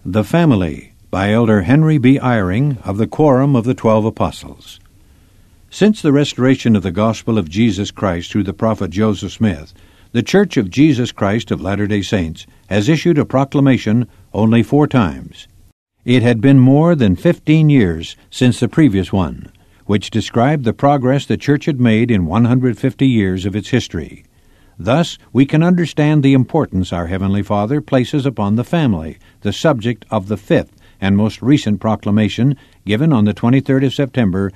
The Family by Elder Henry B. Eyring of the Quorum of the 12 Apostles. Since the restoration of the gospel of Jesus Christ through the prophet Joseph Smith, the Church of Jesus Christ of Latter-day Saints has issued a proclamation only 4 times. It had been more than 15 years since the previous one, which described the progress the Church had made in 150 years of its history. Thus, we can understand the importance our Heavenly Father places upon the family, the subject of the 5th and most recent proclamation given on the 23rd of September,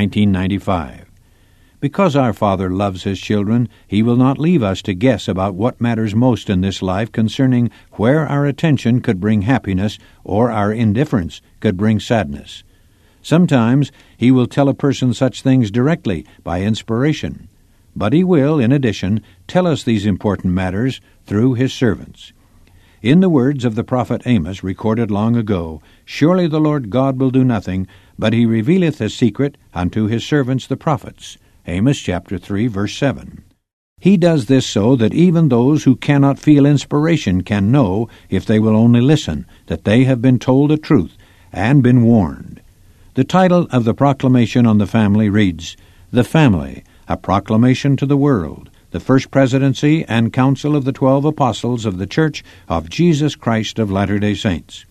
1995. Because our Father loves His children, He will not leave us to guess about what matters most in this life concerning where our attention could bring happiness or our indifference could bring sadness. Sometimes He will tell a person such things directly by inspiration, but He will, in addition, tell us these important matters through His servants. In the words of the prophet Amos, recorded long ago, "Surely the Lord God will do nothing, but He revealeth a secret unto His servants the prophets." Amos chapter 3, verse 7. He does this so that even those who cannot feel inspiration can know, if they will only listen, that they have been told the truth and been warned. The title of the proclamation on the family reads, "The Family, a Proclamation to the World, the First Presidency and Council of the 12 Apostles of the Church of Jesus Christ of Latter-day Saints."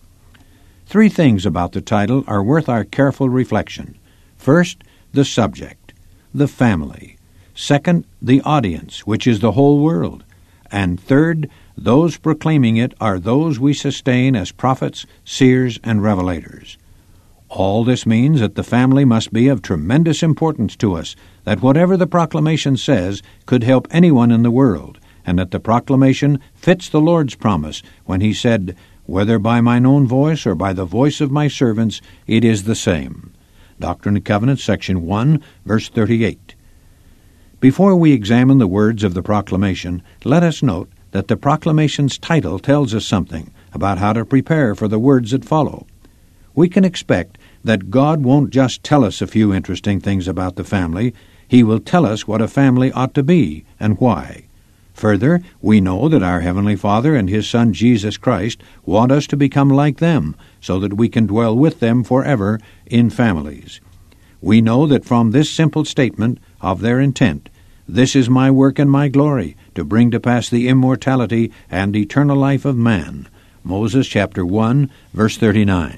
3 things about the title are worth our careful reflection. First, the subject, the family. Second, the audience, which is the whole world. And third, those proclaiming it are those we sustain as prophets, seers, and revelators. All this means that the family must be of tremendous importance to us, that whatever the proclamation says could help anyone in the world, and that the proclamation fits the Lord's promise when He said, "Whether by mine own voice or by the voice of my servants, it is the same." Doctrine and Covenants, section 1, verse 38. Before we examine the words of the proclamation, let us note that the proclamation's title tells us something about how to prepare for the words that follow. We can expect that God won't just tell us a few interesting things about the family. He will tell us what a family ought to be and why. Further, we know that our Heavenly Father and His Son Jesus Christ want us to become like them so that we can dwell with them forever in families. We know that from this simple statement of their intent, "This is my work and my glory, to bring to pass the immortality and eternal life of man." Moses chapter 1, verse 39.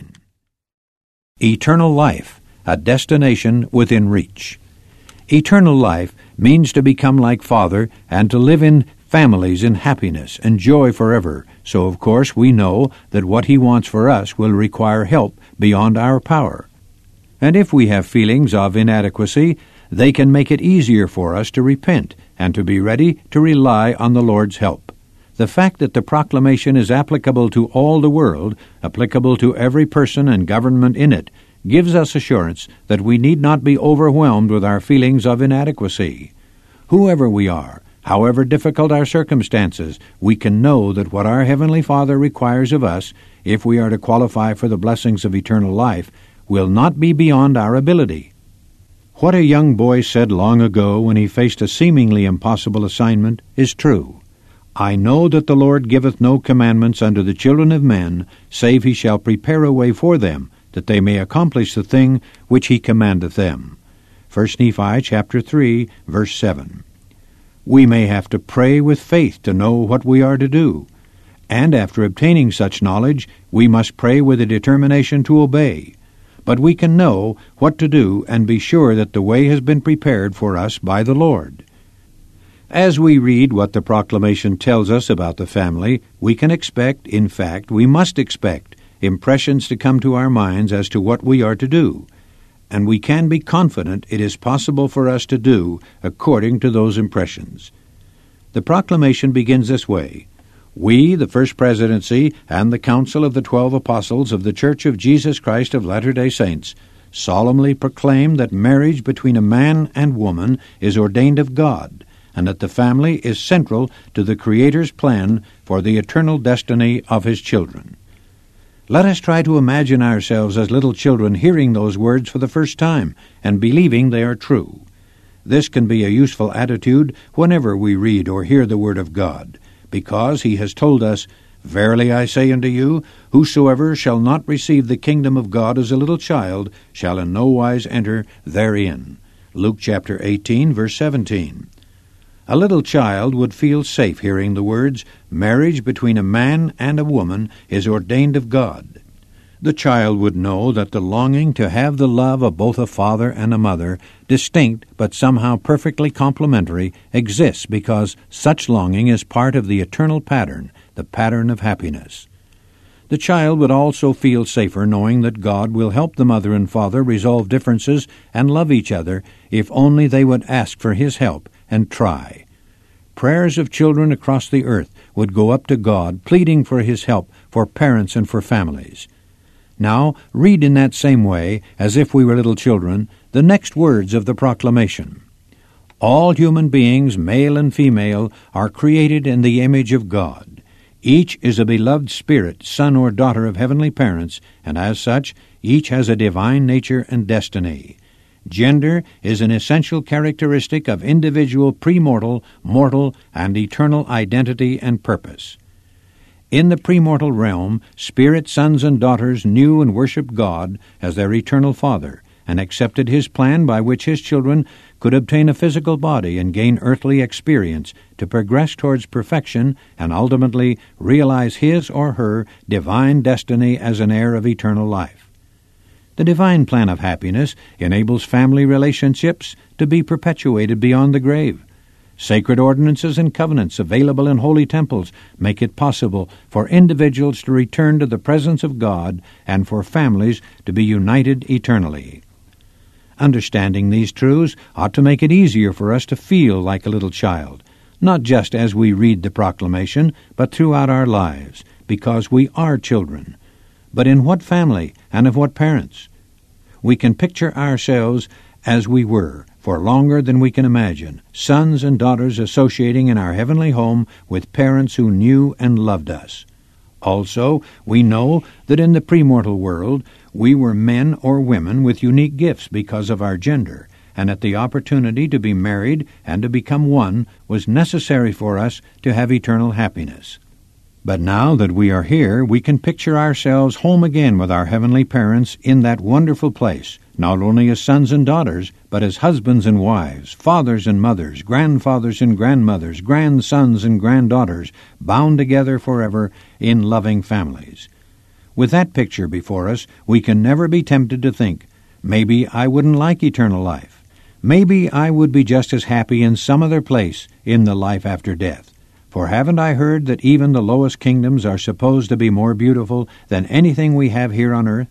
Eternal life, a destination within reach. Eternal life means to become like Father and to live in families in happiness and joy forever. So, of course, we know that what He wants for us will require help beyond our power. And if we have feelings of inadequacy, they can make it easier for us to repent and to be ready to rely on the Lord's help. The fact that the proclamation is applicable to all the world, applicable to every person and government in it, gives us assurance that we need not be overwhelmed with our feelings of inadequacy. Whoever we are, however difficult our circumstances, we can know that what our Heavenly Father requires of us, if we are to qualify for the blessings of eternal life, will not be beyond our ability. What a young boy said long ago when he faced a seemingly impossible assignment is true. "I know that the Lord giveth no commandments unto the children of men, save He shall prepare a way for them, that they may accomplish the thing which He commandeth them." 1 Nephi chapter 3, verse 7. We may have to pray with faith to know what we are to do, and after obtaining such knowledge, we must pray with a determination to obey. But we can know what to do and be sure that the way has been prepared for us by the Lord. As we read what the proclamation tells us about the family, we can expect, in fact, we must expect, impressions to come to our minds as to what we are to do, and we can be confident it is possible for us to do according to those impressions. The proclamation begins this way: "We, the First Presidency and the Council of the 12 Apostles of the Church of Jesus Christ of Latter-day Saints, solemnly proclaim that marriage between a man and woman is ordained of God, and that the family is central to the Creator's plan for the eternal destiny of His children." Let us try to imagine ourselves as little children hearing those words for the first time and believing they are true. This can be a useful attitude whenever we read or hear the Word of God, because He has told us, Verily I say unto you, whosoever shall not receive the kingdom of God as a little child shall in no wise enter therein. Luke chapter 18, verse 17. A little child would feel safe hearing the words, marriage between a man and a woman is ordained of God. The child would know that the longing to have the love of both a father and a mother, distinct but somehow perfectly complementary, exists because such longing is part of the eternal pattern, the pattern of happiness. The child would also feel safer knowing that God will help the mother and father resolve differences and love each other if only they would ask for His help and try. Prayers of children across the earth would go up to God, pleading for His help for parents and for families. Now, read in that same way, as if we were little children, the next words of the proclamation. All human beings, male and female, are created in the image of God. Each is a beloved spirit, son or daughter of heavenly parents, and as such, each has a divine nature and destiny. Gender is an essential characteristic of individual premortal, mortal, and eternal identity and purpose. In the premortal realm, spirit sons and daughters knew and worshipped God as their eternal Father, and accepted His plan by which His children could obtain a physical body and gain earthly experience to progress towards perfection and ultimately realize his or her divine destiny as an heir of eternal life. The divine plan of happiness enables family relationships to be perpetuated beyond the grave. Sacred ordinances and covenants available in holy temples make it possible for individuals to return to the presence of God and for families to be united eternally. Understanding these truths ought to make it easier for us to feel like a little child, not just as we read the proclamation, but throughout our lives, because we are children. But in what family and of what parents? We can picture ourselves as we were, for longer than we can imagine, sons and daughters associating in our heavenly home with parents who knew and loved us. Also, we know that in the premortal world, we were men or women with unique gifts because of our gender, and that the opportunity to be married and to become one was necessary for us to have eternal happiness. But now that we are here, we can picture ourselves home again with our heavenly parents in that wonderful place, not only as sons and daughters, but as husbands and wives, fathers and mothers, grandfathers and grandmothers, grandsons and granddaughters, bound together forever in loving families. With that picture before us, we can never be tempted to think, maybe I wouldn't like eternal life. Maybe I would be just as happy in some other place in the life after death. For haven't I heard that even the lowest kingdoms are supposed to be more beautiful than anything we have here on earth?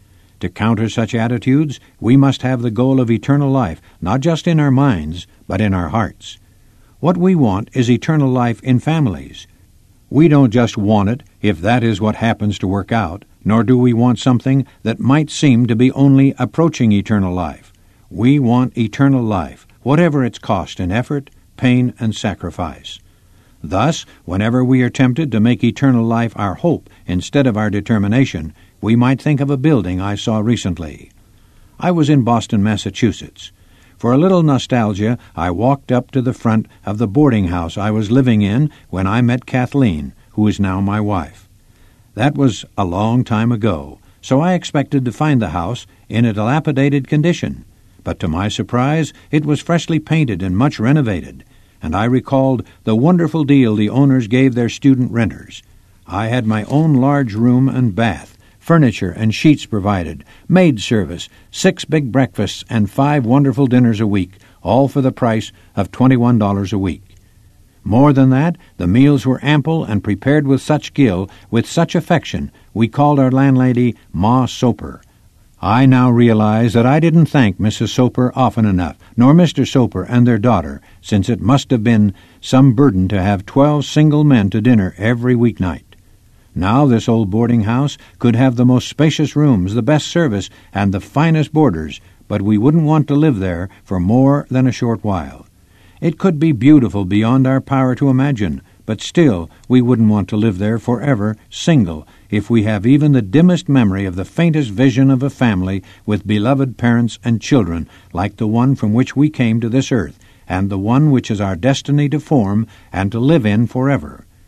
To counter such attitudes, we must have the goal of eternal life, not just in our minds, but in our hearts. What we want is eternal life in families. We don't just want it if that is what happens to work out, nor do we want something that might seem to be only approaching eternal life. We want eternal life, whatever its cost in effort, pain, and sacrifice. Thus, whenever we are tempted to make eternal life our hope instead of our determination, we might think of a building I saw recently. I was in Boston, Massachusetts. For a little nostalgia, I walked up to the front of the boarding house I was living in when I met Kathleen, who is now my wife. That was a long time ago, so I expected to find the house in a dilapidated condition. But to my surprise, it was freshly painted and much renovated, and I recalled the wonderful deal the owners gave their student renters. I had my own large room and bath, furniture and sheets provided, maid service, 6 big breakfasts, and 5 wonderful dinners a week, all for the price of $21 a week. More than that, the meals were ample and prepared with such skill, with such affection, we called our landlady Ma Soper. I now realize that I didn't thank Mrs. Soper often enough, nor Mr. Soper and their daughter, since it must have been some burden to have 12 single men to dinner every weeknight. Now this old boarding house could have the most spacious rooms, the best service, and the finest boarders, but we wouldn't want to live there for more than a short while. It could be beautiful beyond our power to imagine, but still we wouldn't want to live there forever, single, if we have even the dimmest memory of the faintest vision of a family with beloved parents and children like the one from which we came to this earth, and the one which is our destiny to form and to live in forever.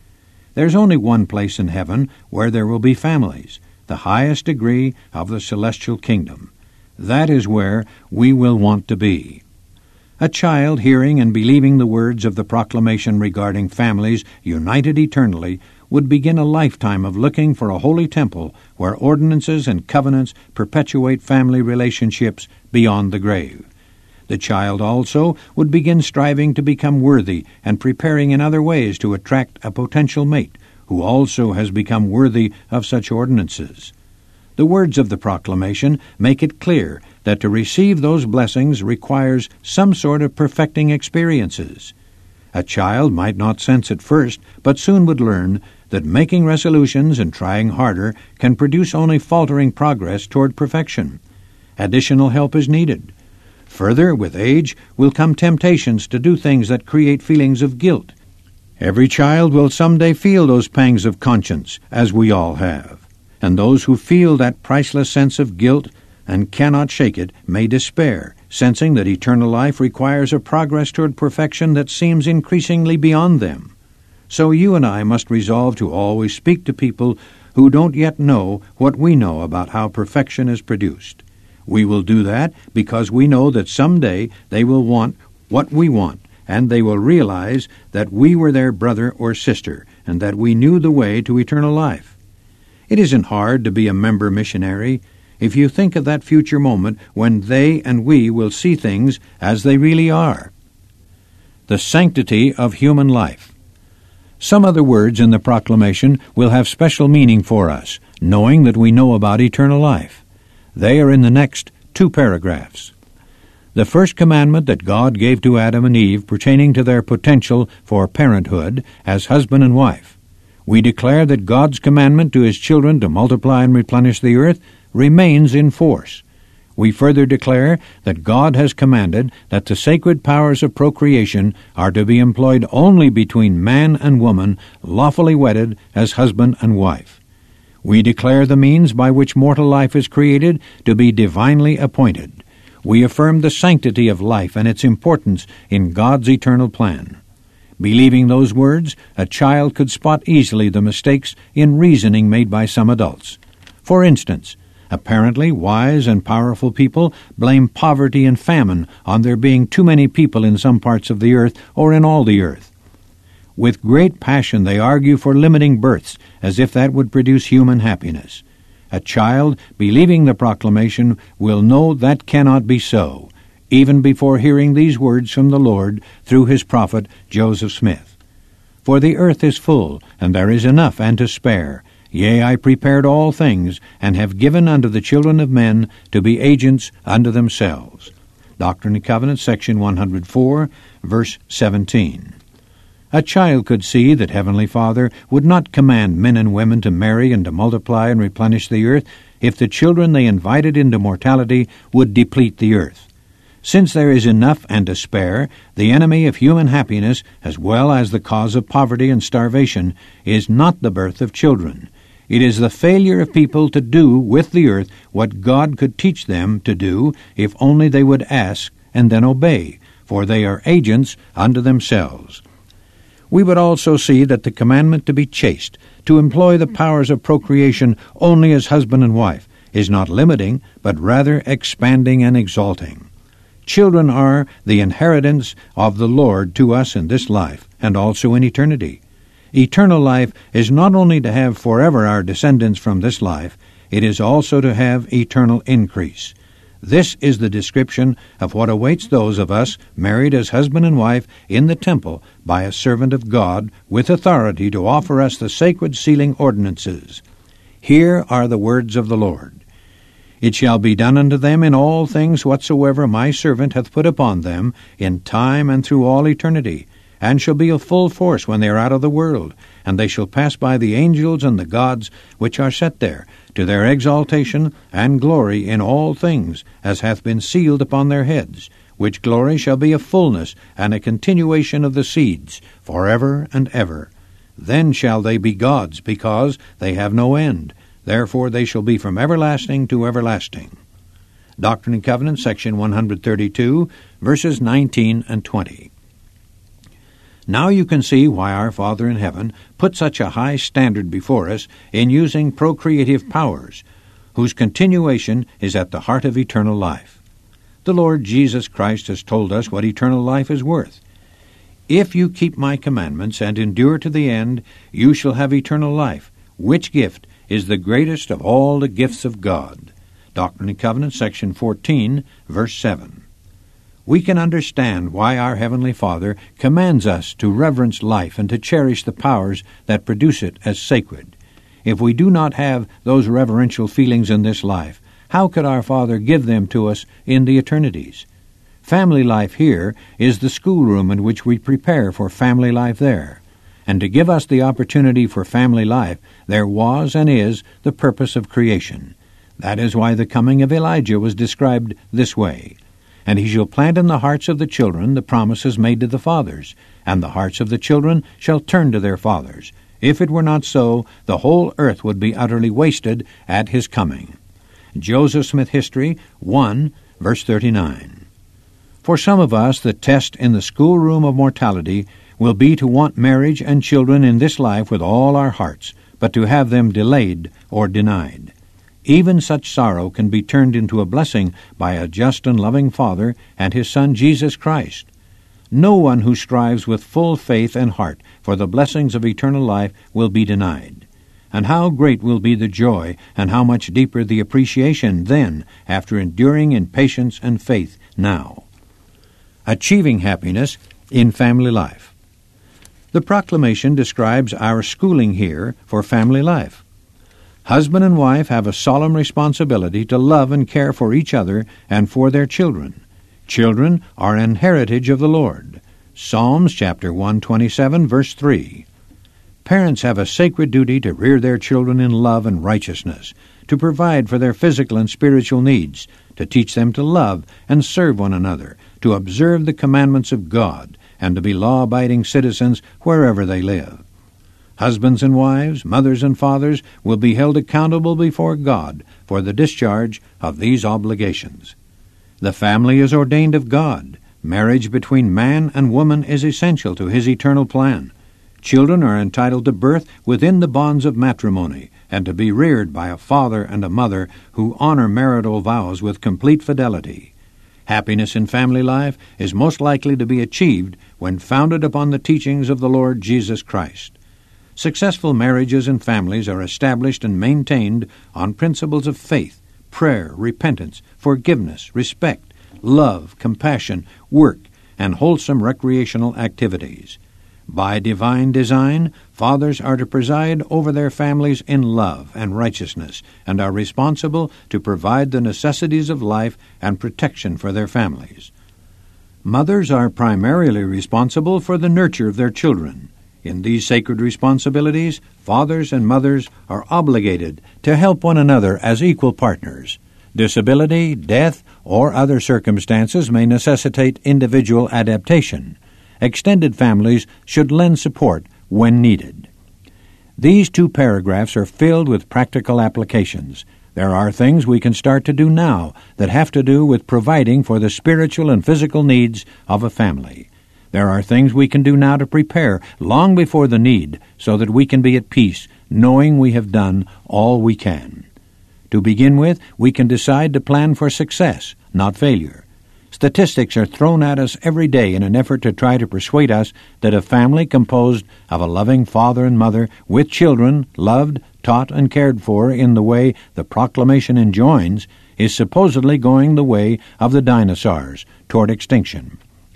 There's only one place in heaven where there will be families, the highest degree of the celestial kingdom. That is where we will want to be. A child hearing and believing the words of the proclamation regarding families united eternally would begin a lifetime of looking for a holy temple where ordinances and covenants perpetuate family relationships beyond the grave. The child also would begin striving to become worthy and preparing in other ways to attract a potential mate who also has become worthy of such ordinances. The words of the proclamation make it clear that to receive those blessings requires some sort of perfecting experiences. A child might not sense at first, but soon would learn that making resolutions and trying harder can produce only faltering progress toward perfection. Additional help is needed. Further, with age will come temptations to do things that create feelings of guilt. Every child will someday feel those pangs of conscience, as we all have. And those who feel that priceless sense of guilt and cannot shake it may despair, sensing that eternal life requires a progress toward perfection that seems increasingly beyond them. So you and I must resolve to always speak to people who don't yet know what we know about how perfection is produced. We will do that because we know that someday they will want what we want, and they will realize that we were their brother or sister, and that we knew the way to eternal life. It isn't hard to be a member missionary if you think of that future moment when they and we will see things as they really are. The sanctity of human life. Some other words in the proclamation will have special meaning for us, knowing that we know about eternal life. They are in the next 2 paragraphs. The first commandment that God gave to Adam and Eve pertaining to their potential for parenthood as husband and wife. We declare that God's commandment to His children to multiply and replenish the earth remains in force. We further declare that God has commanded that the sacred powers of procreation are to be employed only between man and woman lawfully wedded as husband and wife. We declare the means by which mortal life is created to be divinely appointed. We affirm the sanctity of life and its importance in God's eternal plan. Believing those words, a child could spot easily the mistakes in reasoning made by some adults. For instance, apparently wise and powerful people blame poverty and famine on there being too many people in some parts of the earth or in all the earth. With great passion they argue for limiting births, as if that would produce human happiness. A child, believing the proclamation, will know that cannot be so, even before hearing these words from the Lord through His prophet Joseph Smith. For the earth is full, and there is enough and to spare. Yea, I prepared all things, and have given unto the children of men to be agents unto themselves. Doctrine and Covenants, section 104, verse 17. A child could see that Heavenly Father would not command men and women to marry and to multiply and replenish the earth if the children they invited into mortality would deplete the earth. Since there is enough and to spare, the enemy of human happiness, as well as the cause of poverty and starvation, is not the birth of children. It is the failure of people to do with the earth what God could teach them to do if only they would ask and then obey, for they are agents unto themselves. We would also see that the commandment to be chaste, to employ the powers of procreation only as husband and wife, is not limiting, but rather expanding and exalting. Children are the inheritance of the Lord to us in this life, and also in eternity. Eternal life is not only to have forever our descendants from this life, it is also to have eternal increase. This is the description of what awaits those of us married as husband and wife in the temple by a servant of God with authority to offer us the sacred sealing ordinances. Here are the words of the Lord. It shall be done unto them in all things whatsoever my servant hath put upon them in time and through all eternity, and shall be of full force when they are out of the world, and they shall pass by the angels and the gods which are set there, to their exaltation and glory in all things, as hath been sealed upon their heads, which glory shall be a fullness and a continuation of the seeds, forever and ever. Then shall they be gods, because they have no end. Therefore they shall be from everlasting to everlasting. Doctrine and Covenants, section 132, verses 19 and 20. Now you can see why our Father in heaven put such a high standard before us in using procreative powers, whose continuation is at the heart of eternal life. The Lord Jesus Christ has told us what eternal life is worth. If you keep my commandments and endure to the end, you shall have eternal life, which gift is the greatest of all the gifts of God. Doctrine and Covenants, section 14, verse 7. We can understand why our Heavenly Father commands us to reverence life and to cherish the powers that produce it as sacred. If we do not have those reverential feelings in this life, how could our Father give them to us in the eternities? Family life here is the schoolroom in which we prepare for family life there. And to give us the opportunity for family life, there was and is the purpose of creation. That is why the coming of Elijah was described this way. And he shall plant in the hearts of the children the promises made to the fathers, and the hearts of the children shall turn to their fathers. If it were not so, the whole earth would be utterly wasted at his coming. Joseph Smith History 1, verse 39. For some of us, the test in the schoolroom of mortality will be to want marriage and children in this life with all our hearts, but to have them delayed or denied. Even such sorrow can be turned into a blessing by a just and loving Father and his Son Jesus Christ. No one who strives with full faith and heart for the blessings of eternal life will be denied. And how great will be the joy, and how much deeper the appreciation then, after enduring in patience and faith now. Achieving happiness in family life. The proclamation describes our schooling here for family life. Husband and wife have a solemn responsibility to love and care for each other and for their children. Children are an heritage of the Lord. Psalms chapter 127, verse 3. Parents have a sacred duty to rear their children in love and righteousness, to provide for their physical and spiritual needs, to teach them to love and serve one another, to observe the commandments of God, and to be law-abiding citizens wherever they live. Husbands and wives, mothers and fathers will be held accountable before God for the discharge of these obligations. The family is ordained of God. Marriage between man and woman is essential to his eternal plan. Children are entitled to birth within the bonds of matrimony and to be reared by a father and a mother who honor marital vows with complete fidelity. Happiness in family life is most likely to be achieved when founded upon the teachings of the Lord Jesus Christ. Successful marriages and families are established and maintained on principles of faith, prayer, repentance, forgiveness, respect, love, compassion, work, and wholesome recreational activities. By divine design, fathers are to preside over their families in love and righteousness, and are responsible to provide the necessities of life and protection for their families. Mothers are primarily responsible for the nurture of their children. In these sacred responsibilities, fathers and mothers are obligated to help one another as equal partners. Disability, death, or other circumstances may necessitate individual adaptation. Extended families should lend support when needed. These two paragraphs are filled with practical applications. There are things we can start to do now that have to do with providing for the spiritual and physical needs of a family. There are things we can do now to prepare long before the need so that we can be at peace, knowing we have done all we can. To begin with, we can decide to plan for success, not failure. Statistics are thrown at us every day in an effort to try to persuade us that a family composed of a loving father and mother with children, loved, taught, and cared for in the way the proclamation enjoins, is supposedly going the way of the dinosaurs toward extinction.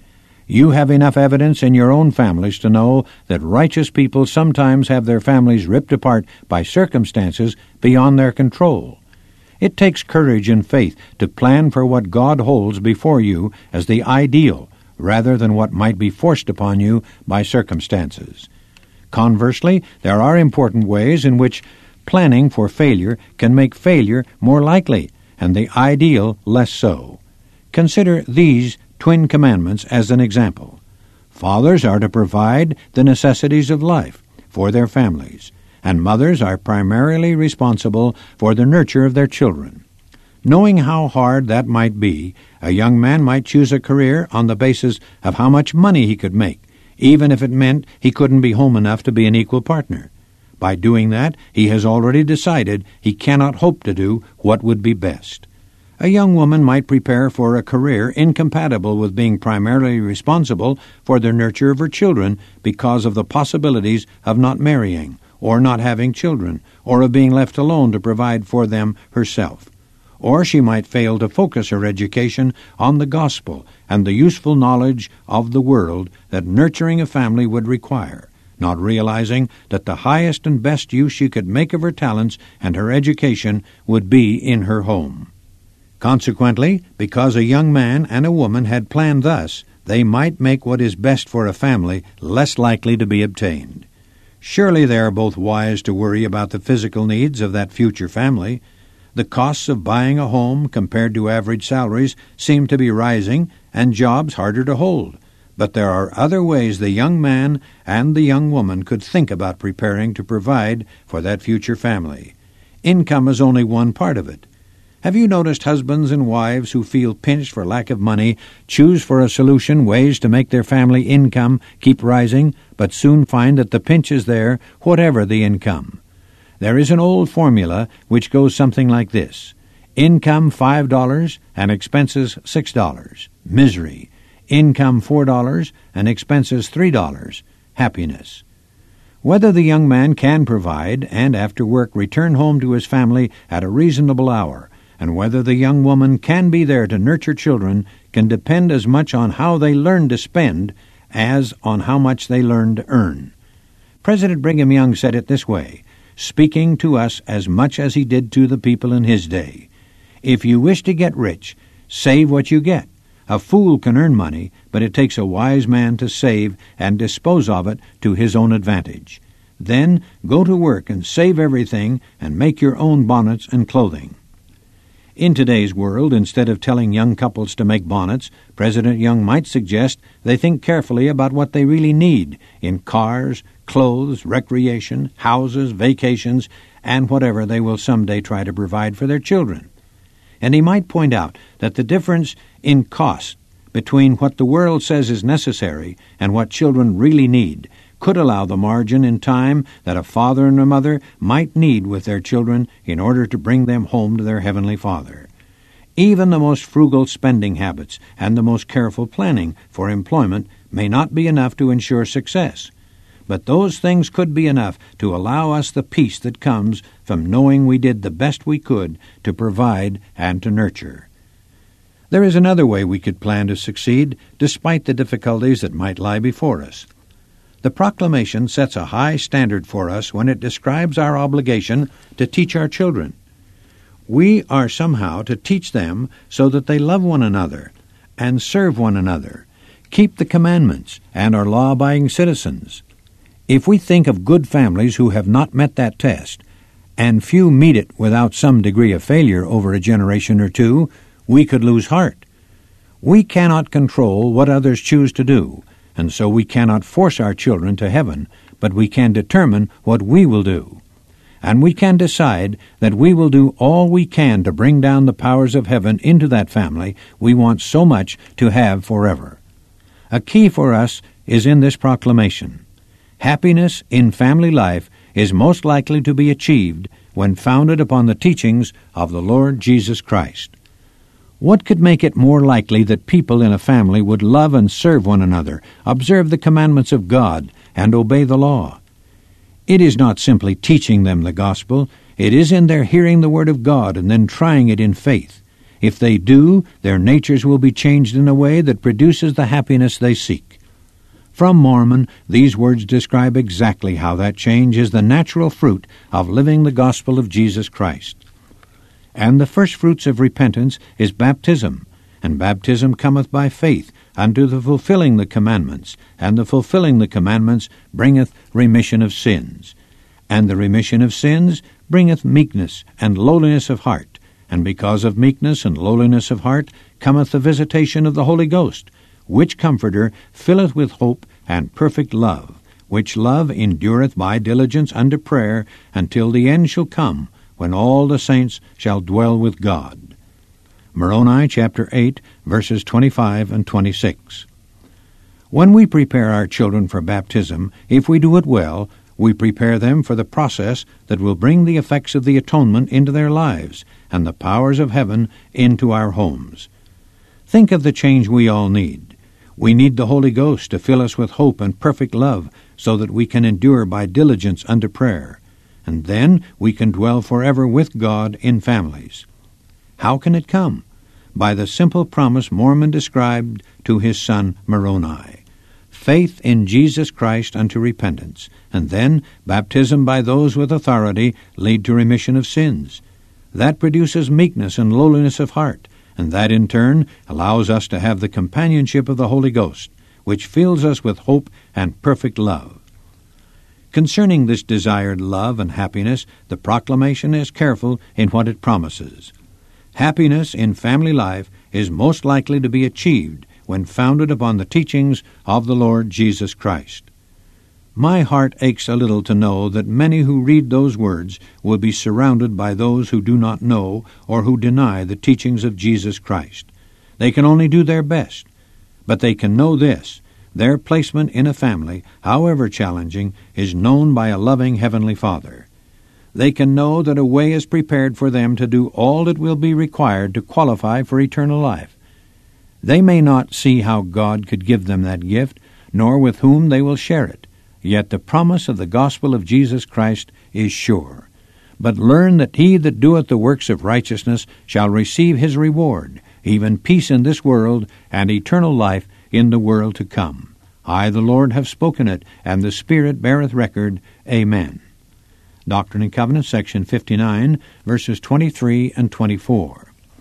You have enough evidence in your own families to know that righteous people sometimes have their families ripped apart by circumstances beyond their control. It takes courage and faith to plan for what God holds before you as the ideal, rather than what might be forced upon you by circumstances. Conversely, there are important ways in which planning for failure can make failure more likely, and the ideal less so. Consider these twin commandments as an example. Fathers are to provide the necessities of life for their families, and mothers are primarily responsible for the nurture of their children. Knowing how hard that might be, a young man might choose a career on the basis of how much money he could make, even if it meant he couldn't be home enough to be an equal partner. By doing that, he has already decided he cannot hope to do what would be best. A young woman might prepare for a career incompatible with being primarily responsible for the nurture of her children because of the possibilities of not marrying, or not having children, or of being left alone to provide for them herself. Or she might fail to focus her education on the gospel and the useful knowledge of the world that nurturing a family would require, not realizing that the highest and best use she could make of her talents and her education would be in her home. Consequently, because a young man and a woman had planned thus, they might make what is best for a family less likely to be obtained. Surely they are both wise to worry about the physical needs of that future family. The costs of buying a home compared to average salaries seem to be rising, and jobs harder to hold. But there are other ways the young man and the young woman could think about preparing to provide for that future family. Income is only one part of it. Have you noticed husbands and wives who feel pinched for lack of money choose for a solution ways to make their family income keep rising, but soon find that the pinch is there whatever the income? There is an old formula which goes something like this: income $5 and expenses $6. Misery. Income $4 and expenses $3. Happiness. Whether the young man can provide and after work return home to his family at a reasonable hour, and whether the young woman can be there to nurture children, can depend as much on how they learn to spend as on how much they learn to earn. President Brigham Young said it this way, speaking to us as much as he did to the people in his day: "If you wish to get rich, save what you get. A fool can earn money, but it takes a wise man to save and dispose of it to his own advantage. Then go to work and save everything and make your own bonnets and clothing." In today's world, instead of telling young couples to make bonnets, President Young might suggest they think carefully about what they really need in cars, clothes, recreation, houses, vacations, and whatever they will someday try to provide for their children. And he might point out that the difference in cost between what the world says is necessary and what children really need could allow the margin in time that a father and a mother might need with their children in order to bring them home to their Heavenly Father. Even the most frugal spending habits and the most careful planning for employment may not be enough to ensure success, but those things could be enough to allow us the peace that comes from knowing we did the best we could to provide and to nurture. There is another way we could plan to succeed, despite the difficulties that might lie before us. The proclamation sets a high standard for us when it describes our obligation to teach our children. We are somehow to teach them so that they love one another and serve one another, keep the commandments, and are law-abiding citizens. If we think of good families who have not met that test, and few meet it without some degree of failure over a generation or two, we could lose heart. We cannot control what others choose to do, and so we cannot force our children to heaven, but we can determine what we will do. And we can decide that we will do all we can to bring down the powers of heaven into that family we want so much to have forever. A key for us is in this proclamation. Happiness in family life is most likely to be achieved when founded upon the teachings of the Lord Jesus Christ. What could make it more likely that people in a family would love and serve one another, observe the commandments of God, and obey the law? It is not simply teaching them the gospel. It is in their hearing the word of God and then trying it in faith. If they do, their natures will be changed in a way that produces the happiness they seek. From Mormon, these words describe exactly how that change is the natural fruit of living the gospel of Jesus Christ. And the first fruits of repentance is baptism, and baptism cometh by faith unto the fulfilling the commandments, and the fulfilling the commandments bringeth remission of sins. And the remission of sins bringeth meekness and lowliness of heart, and because of meekness and lowliness of heart cometh the visitation of the Holy Ghost, which Comforter filleth with hope and perfect love, which love endureth by diligence unto prayer until the end shall come, when all the saints shall dwell with God. Moroni chapter 8, verses 25 and 26. When we prepare our children for baptism, if we do it well, we prepare them for the process that will bring the effects of the atonement into their lives and the powers of heaven into our homes. Think of the change we all need. We need the Holy Ghost to fill us with hope and perfect love so that we can endure by diligence unto prayer. And then we can dwell forever with God in families. How can it come? By the simple promise Mormon described to his son Moroni. Faith in Jesus Christ unto repentance, and then baptism by those with authority lead to remission of sins. That produces meekness and lowliness of heart, and that in turn allows us to have the companionship of the Holy Ghost, which fills us with hope and perfect love. Concerning this desired love and happiness, the proclamation is careful in what it promises. Happiness in family life is most likely to be achieved when founded upon the teachings of the Lord Jesus Christ. My heart aches a little to know that many who read those words will be surrounded by those who do not know or who deny the teachings of Jesus Christ. They can only do their best, but they can know this: their placement in a family, however challenging, is known by a loving Heavenly Father. They can know that a way is prepared for them to do all that will be required to qualify for eternal life. They may not see how God could give them that gift, nor with whom they will share it. Yet the promise of the gospel of Jesus Christ is sure. But learn that he that doeth the works of righteousness shall receive his reward, even peace in this world, and eternal life in the world to come. I, the Lord, have spoken it, and the Spirit beareth record. Amen. Doctrine and Covenants, section 59, verses 23 and 24.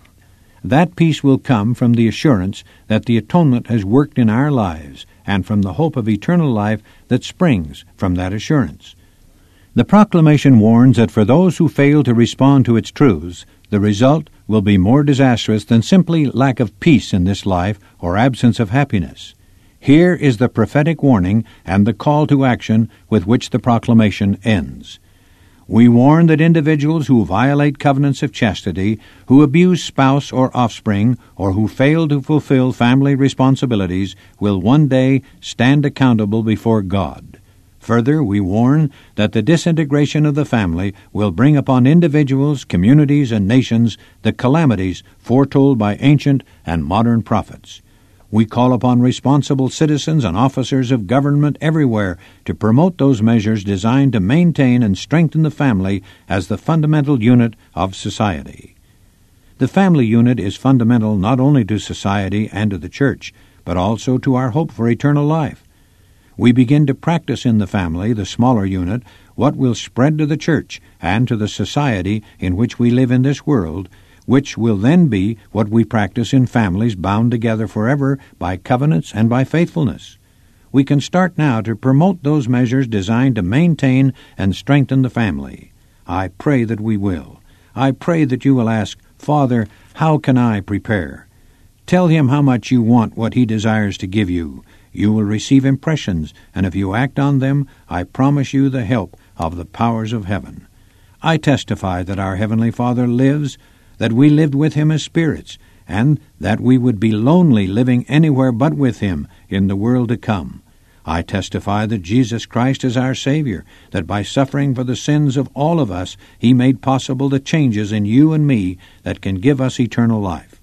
That peace will come from the assurance that the atonement has worked in our lives, and from the hope of eternal life that springs from that assurance. The proclamation warns that for those who fail to respond to its truths, the result will be more disastrous than simply lack of peace in this life or absence of happiness. Here is the prophetic warning and the call to action with which the proclamation ends. We warn that individuals who violate covenants of chastity, who abuse spouse or offspring, or who fail to fulfill family responsibilities will one day stand accountable before God. Further, we warn that the disintegration of the family will bring upon individuals, communities, and nations the calamities foretold by ancient and modern prophets. We call upon responsible citizens and officers of government everywhere to promote those measures designed to maintain and strengthen the family as the fundamental unit of society. The family unit is fundamental not only to society and to the church, but also to our hope for eternal life. We begin to practice in the family, the smaller unit, what will spread to the church and to the society in which we live in this world, which will then be what we practice in families bound together forever by covenants and by faithfulness. We can start now to promote those measures designed to maintain and strengthen the family. I pray that we will. I pray that you will ask, Father, how can I prepare? Tell him how much you want what he desires to give you. You will receive impressions, and if you act on them, I promise you the help of the powers of heaven. I testify that our Heavenly Father lives, that we lived with him as spirits, and that we would be lonely living anywhere but with him in the world to come. I testify that Jesus Christ is our Savior, that by suffering for the sins of all of us, he made possible the changes in you and me that can give us eternal life.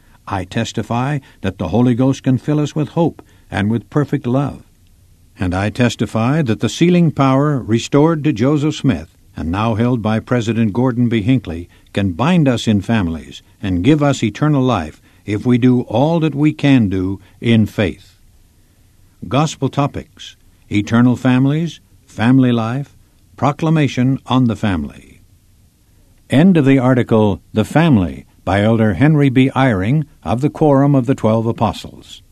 I testify that the Holy Ghost can fill us with hope and with perfect love. And I testify that the sealing power restored to Joseph Smith and now held by President Gordon B. Hinckley, can bind us in families and give us eternal life if we do all that we can do in faith. Gospel topics: eternal families, family life, proclamation on the family. End of the article, The Family, by Elder Henry B. Eyring of the Quorum of the 12 Apostles.